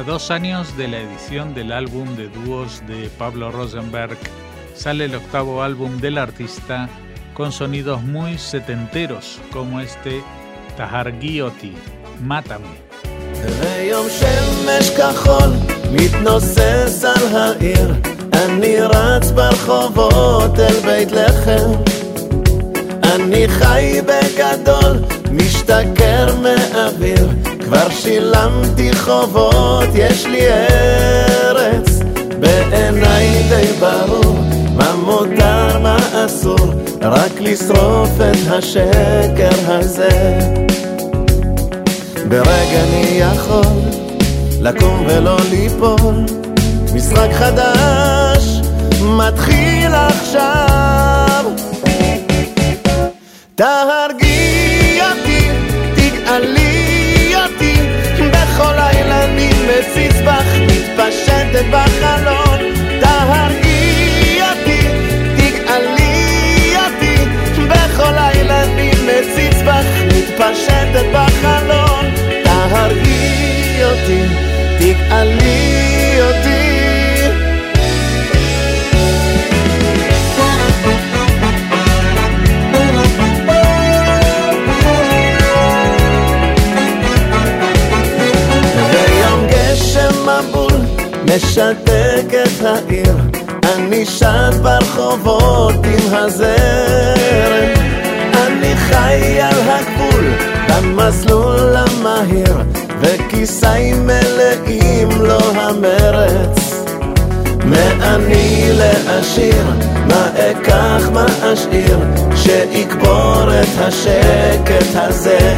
2 años de la edición del álbum de dúos de Pablo Rosenberg, sale el 8º álbum del artista con sonidos muy setenteros, como este תהרגי אותי, מátame. היום שמש כחול מתנוסס על העיר, אני רץ ברחובות אל בית לחם, אני חי בגדול, משתכר מאוויר, כבר שילמתי חובות, יש לי ארץ, בעיניי די ברור, מה מותר מה אסור, רק לשרוף את השקר הזה. ברגע אני יכול לקום ולא ליפול, משחק חדש מתחיל עכשיו. תהרגי אותי, תגאלי אותי, בכל לילה אני מציץ בך, מתפשטת בחלון. תהרגי אותי, תגאלי אותי, בכל לילה אני מציץ בך, מתפשטת בחלון. תהרגי אותי, תגאלי אותי. מבול משתק את העיר, אני שט ברחובות עם הזרם, אני חי על הגבול במסלול המהיר, וכיסי מלאים לו המרץ. מעני לעשיר, מה אקח מה אשאיר, שיקבור את השקט הזה.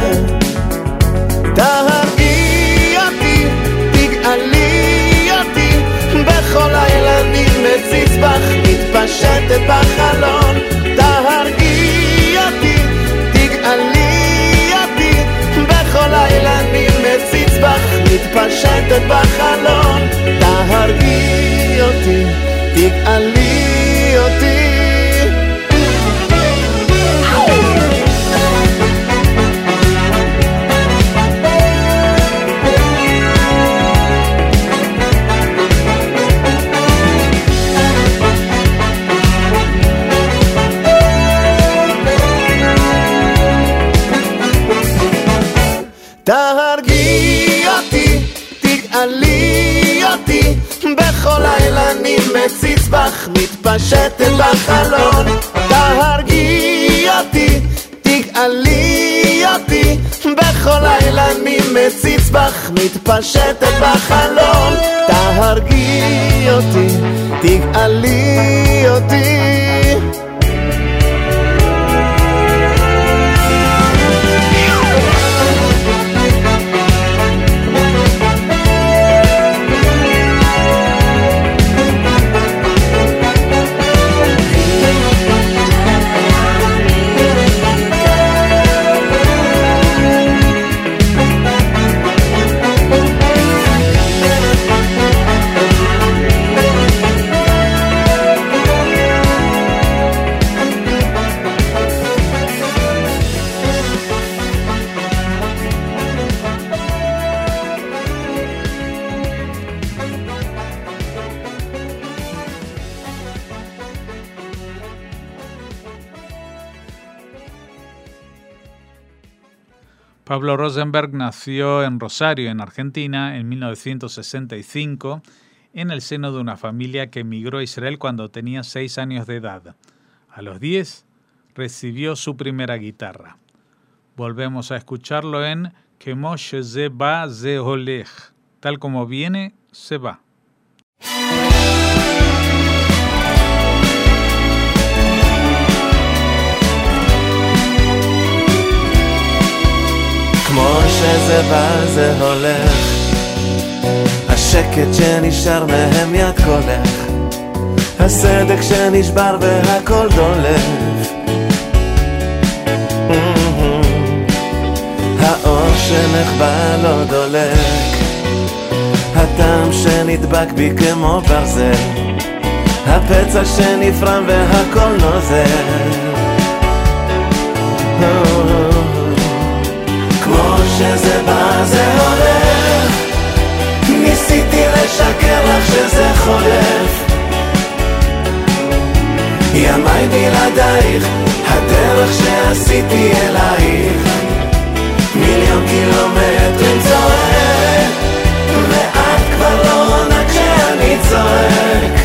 תהרגי אותי, תגאלי אותי, בכל לילה אני מציץ בך, מתפשטת בחלון. תהרגי אותי, תגאלי אותי, בכל לילה אני מציץ בך, מתפשטת בחלון. תהרגי אותי, תגאלי אותי. תהרגי אותי, תגאלי אותי, בכל לילה אני מציץ בך, מתפשטת בחלון. תהרגי אותי, תגאלי אותי, בכל לילה אני מציץ בך, מתפשטת בחלון. תהרגי אותי, תגאלי אותי. Pablo Rosenberg nació en Rosario, en Argentina, en 1965, en el seno de una familia que emigró a Israel cuando tenía 6 años de edad. A los 10 recibió su primera guitarra. Volvemos a escucharlo en Kemo sheze ba ze holech, tal como viene, se va. כמו שזה בא זה הולך, השקט שנשאר מהם יד קולך, הסדק שנשבר והכל דולף, האור שנחבא לא דולק, הטעם שנדבק בי כמו ברזל, הפצע שנפרם והכל נוזל. כמו שזה בא זה הולך, ניסית בידייך, הדרך שעשיתי אלייך, מיליון קילומטרים צועק, ואת כבר לא עונה כשאני צועק.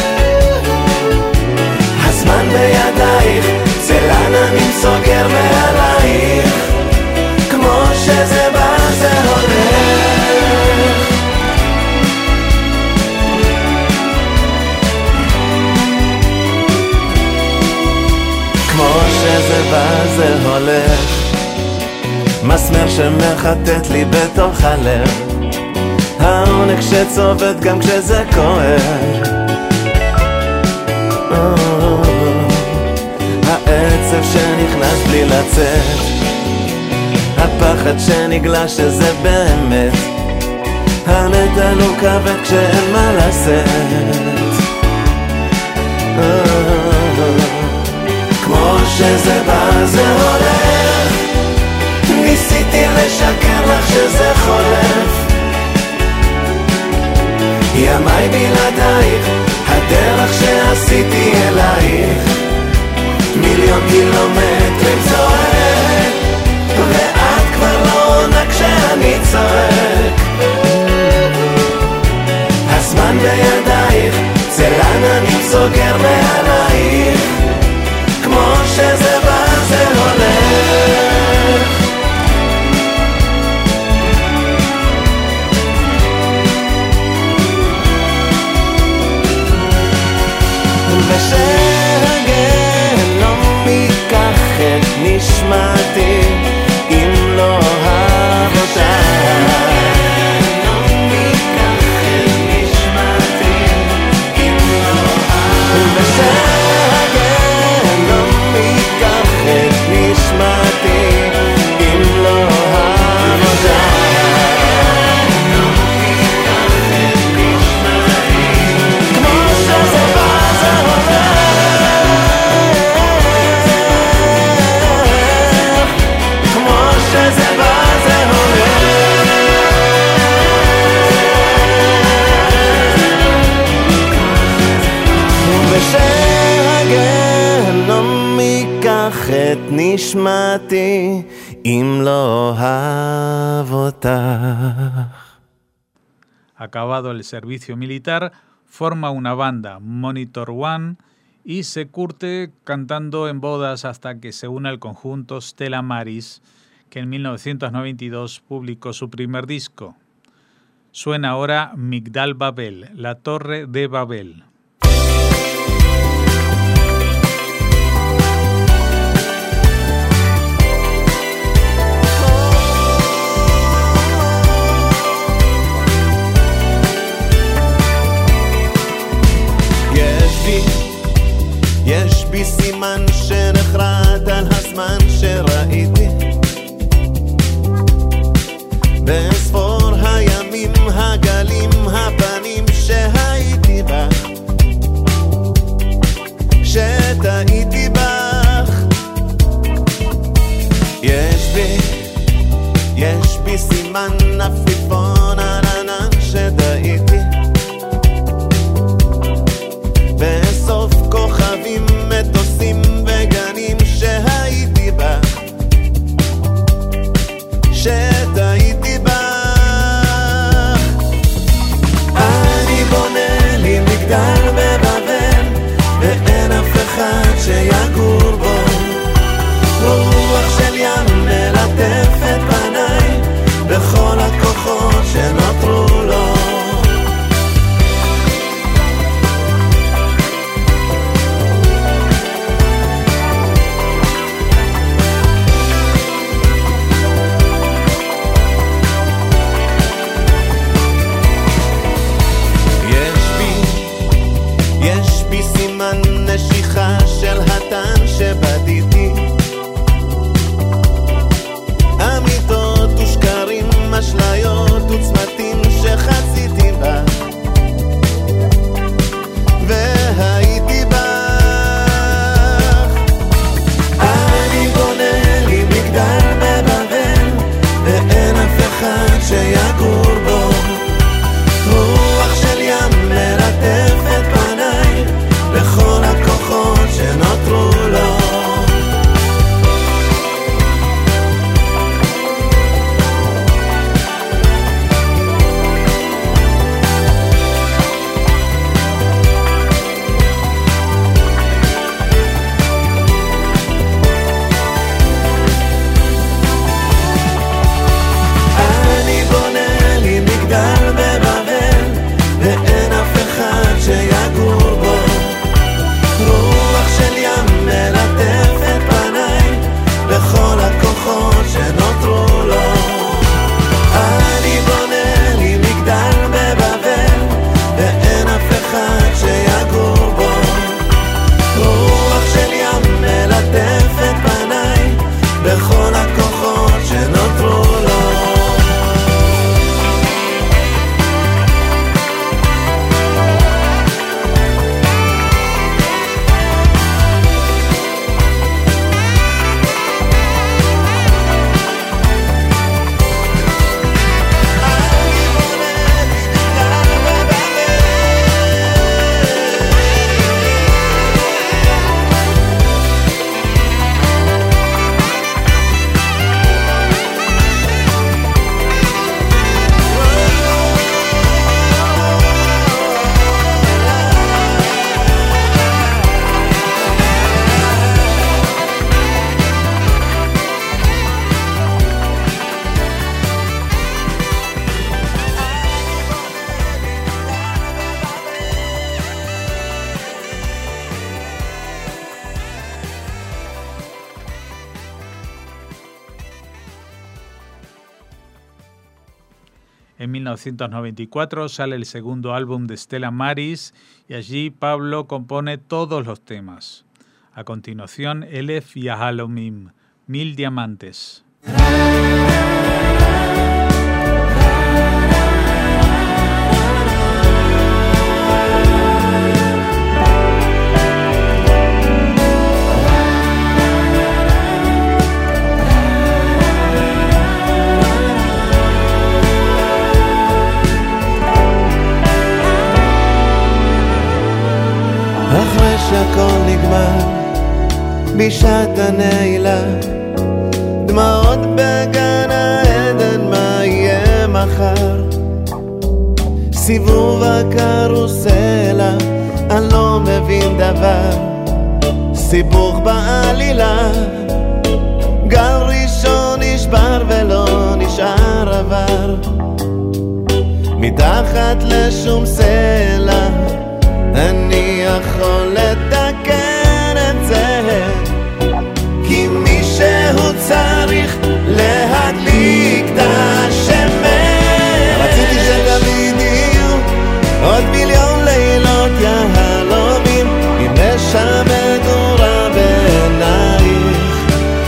הזמן בידייך, צל עננים סוגר מעלייך, כמו שזה בא זה הולך. כמו שזה בא זה הולך, מסמר שמחטט לי בתוך הלב, העונג שצובט גם כשזה כואב, העצב שנכנס בלי לצאת, הפחד שנגלה שזה באמת, הנטל הוא כבד כשאין מה לשאת. כמו שזה בא זה הולך, ניסיתי לשקר לך שזה חולף, ימיי בלעדייך, הדרך שעשיתי אלייך, מיליון קילומטרים צועק, ואת כבר לא עונה כשאני צועק. הזמן בידייך, צל עננים סוגר מעלייך, כמו שזה בא זה הולך. ושהגיהנום ייקח את נשמתי אם לא אוהב אותה, ושהגיהנום ייקח את נשמתי אם לא אוהב אותה, ושהגיהנום ייקח את נשמתי אם לא אוהב אותה, כמו שזה בא זה הולך, כמו שזה בא זה הולך, ושהגיהנום ייקח את נשמתי אם לא אוהב אותך. Acabado el servicio militar, forma una banda, Monitor One, y se curte cantando en bodas hasta que se une al conjunto Stella Maris, que en 1992 publicó su primer disco. Suena ahora Migdal Babel, la Torre de Babel. יש בי סימן שנחרט על הזמן שראיתי בספור הימים הגלים הפנים שהייתי בך, שטעיתי בך. יש בי סימן עפיפון על ענן שטעיתי בסוף כוכבים, מטוסים וגנים שהייתי בך, שטעיתי בך. אני בונה לי מגדל בבבל, ואין אף אחד שיגור בו, רוח של ים מלטף את פניי בכל הכוחות En 1994 sale el segundo álbum de Stella Maris y allí Pablo compone todos los temas. A continuación, Elef Yahalomim, 1000 diamantes. אחרי שהכל נגמר בשעת הנעילה, דמעות בגן העדן, מה יהיה מחר? סיבוב הקרוסלה, אני לא מבין דבר, סיבוך בעלילה, גל ראשון נשבר ולא נשאר עבר, מתחת לשום סלע אני יכול לתקן את זה, כי מישהו צריך להדליק את השמש. רציתי שתמיד יהיו עוד מיליון לילות יהלומים עם נשמה מדורה בעינייך.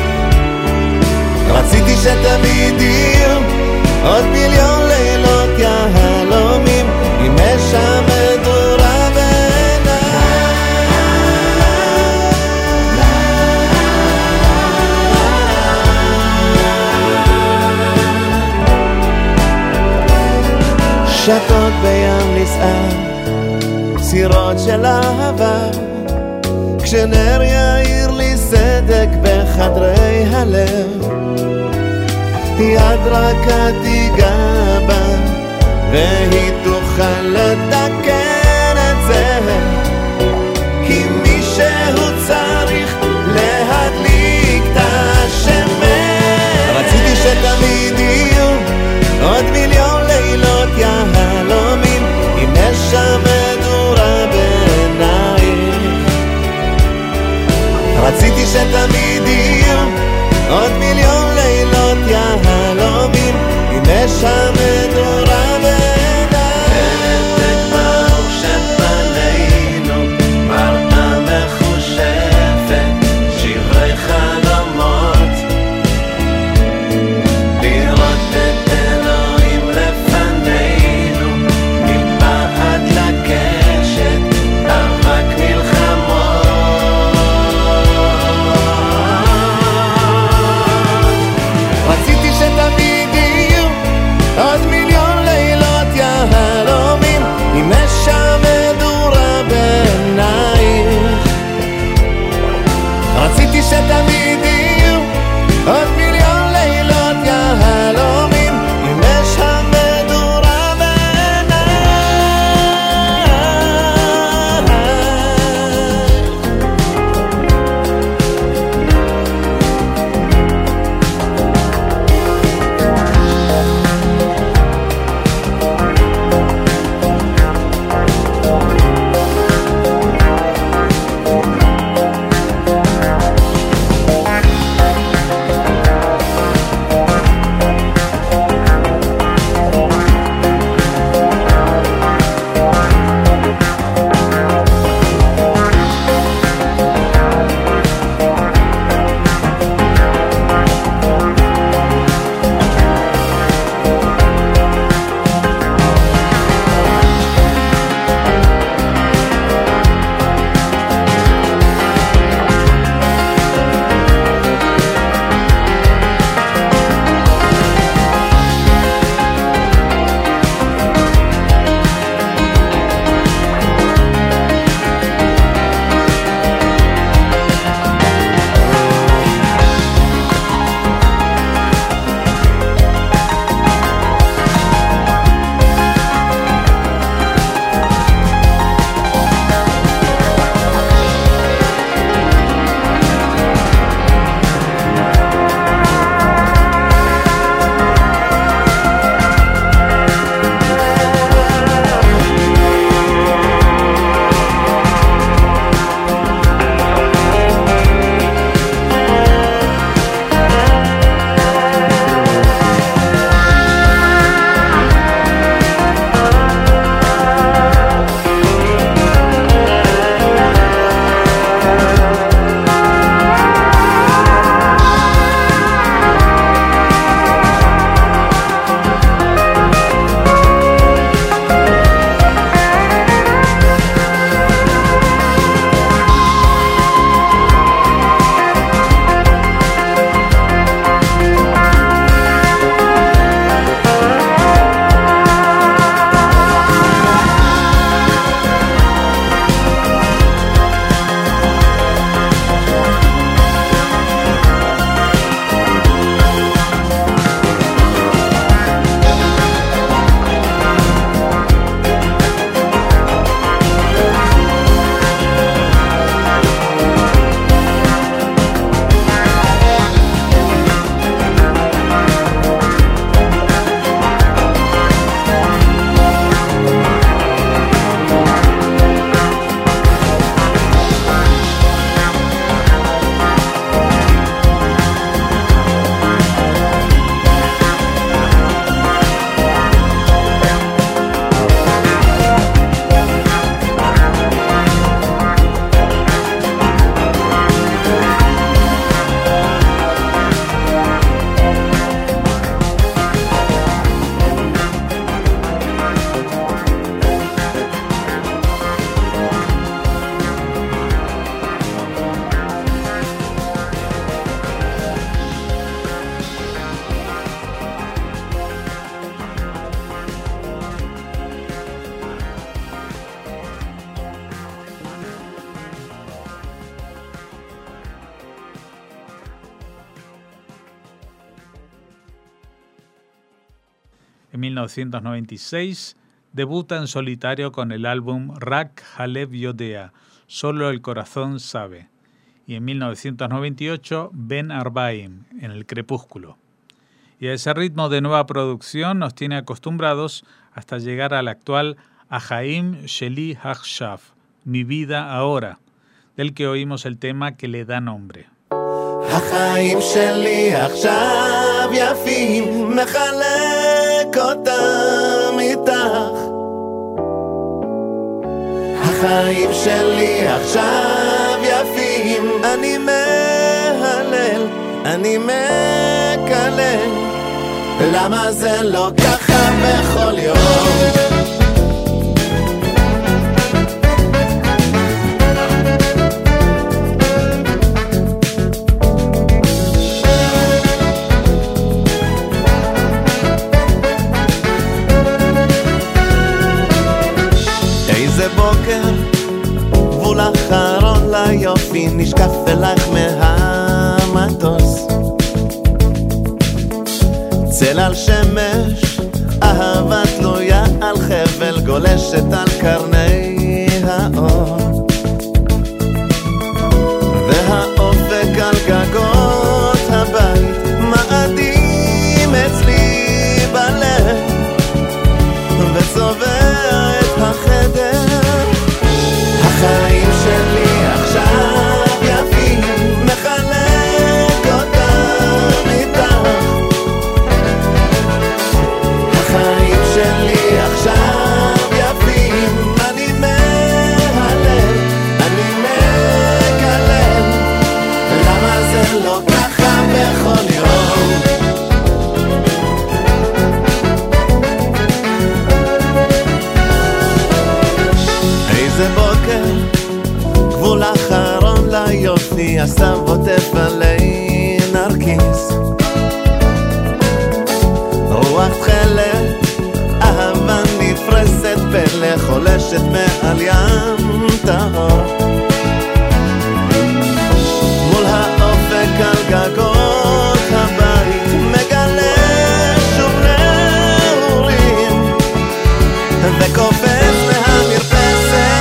רציתי שתמיד יהיו עוד מיליון לילות יהלומים עם נשמה מדורה שטות בים נסער, סירות של אהבה, כשנר יאיר לי סדק בחדרי הלב, יד רכה תיגע בה והיא תוכל לתקן את זה, כי מישהו צריך להדליק את השמש. רציתי שתמיד יהיו עוד מיליון לילות יהלומים עם נשמה מדורה בעינייך. רציתי שתמיד יהיו עוד מיליון לילות יהלומים עם נשמה מדורה בעינייך. En 1996 debuta en solitario con el álbum Rak Halev Yodea, Solo el corazón sabe. Y en 1998 Ben Arbaim, en El crepúsculo. Y a ese ritmo de nueva producción nos tiene acostumbrados hasta llegar al actual Ahaim Sheli Hachshav, Mi vida ahora, del que oímos el tema que le da nombre. החיים שלי עכשיו יפים, מחלק אותם איתך. החיים שלי עכשיו יפים, אני מהלל, אני מקלל, למה זה לא ככה בכל יום? בוקר, גבול אחרון ליופי נשקף אלייך מהמטוס, צל על שמש, אהבה תלויה על חבל, גולשת על קרני האור, והאופק על גגות הבית מאדים אצלי בלב וצובע את החדר. החיים שלי עכשיו יפים, מחלק אותם איתך. החיים שלי עכשיו יפים, אני מהלל, אני מקלל, למה זה לא ככה בכל יום? איזה בוקר, גבול אחרון ליופי, הסתיו עוטף עלי נרקיס, רוח תכלת, אהבה נפרסת פלא, חולשת מעל ים טהור, מול האופק על גגות הבית, מגלה שוב נעורים וקופץ מהמרפסת.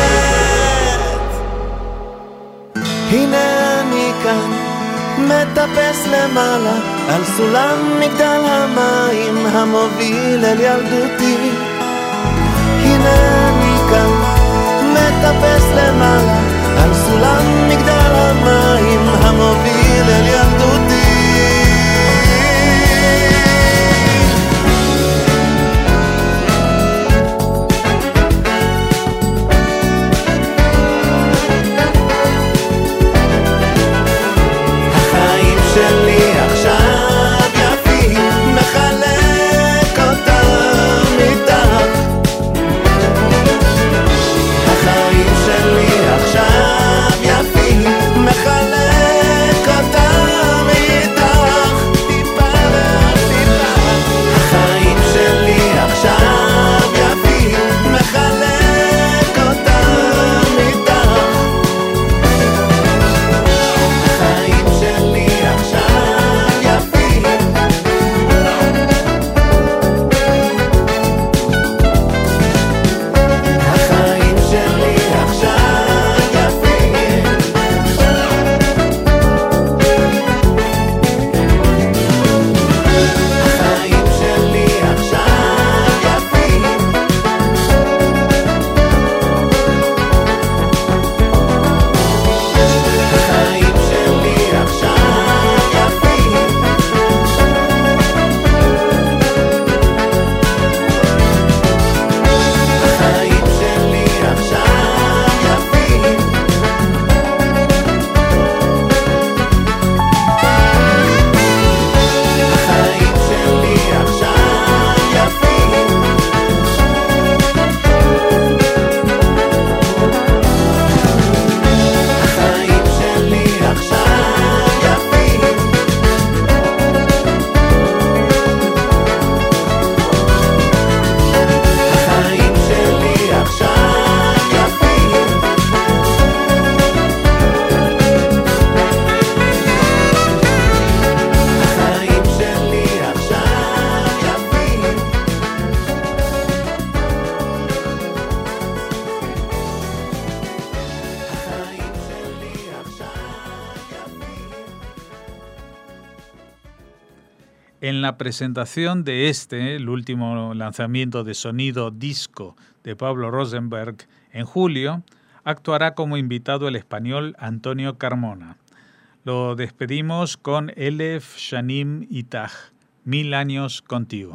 הנה אני כאן, מטפס למעלה על סולם מגדל המים המוביל אל ילדותי. הנה אני כאן, מטפס למעלה על סולם מגדל המים המוביל אל ילדותי. שלי עכשיו יפים, מחלק אותם איתך. החיים שלי עכשיו יפים, מחלק אותם איתך. En la presentación de el último lanzamiento de sonido disco de Pablo Rosenberg en julio, actuará como invitado el español Antonio Carmona. Lo despedimos con Elef Shanim Itach, 1000 años contigo.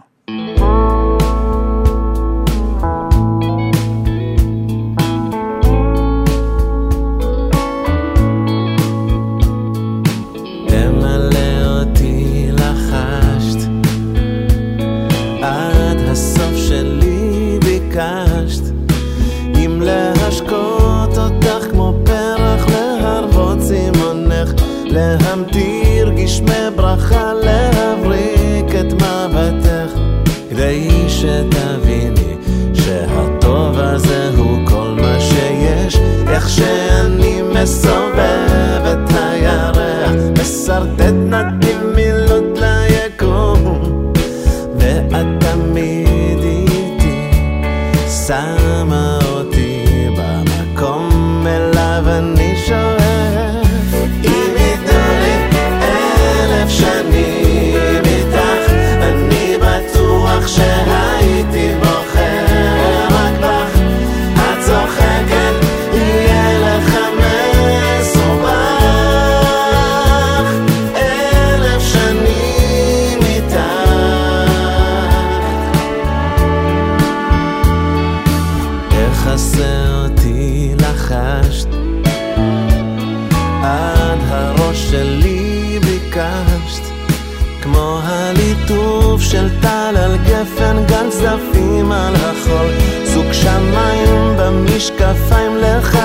אם להשקות אותך כמו פרח להרבות סימונך להמטיר גשמי ברכה להבריק את מבטך כדי שתביני שהטוב הזה הוא כל מה שיש איך שאני מסובב את הירח מסרטט נתיב מילות ליקום ואת תמיד איתי שמה אותי במקום אליו אני שואף אם יתנו לי 1000 שנים איתך אני בטוח שהייתי בוחר רק בך את צוחקת יהיה לך מסובך 1000 שנים איתך חסה אותי לחשת עד הראש שלי ביקשת כמו הליטוף של טל על גפן גל זפים על החול סוג שמיים במשקפיים לך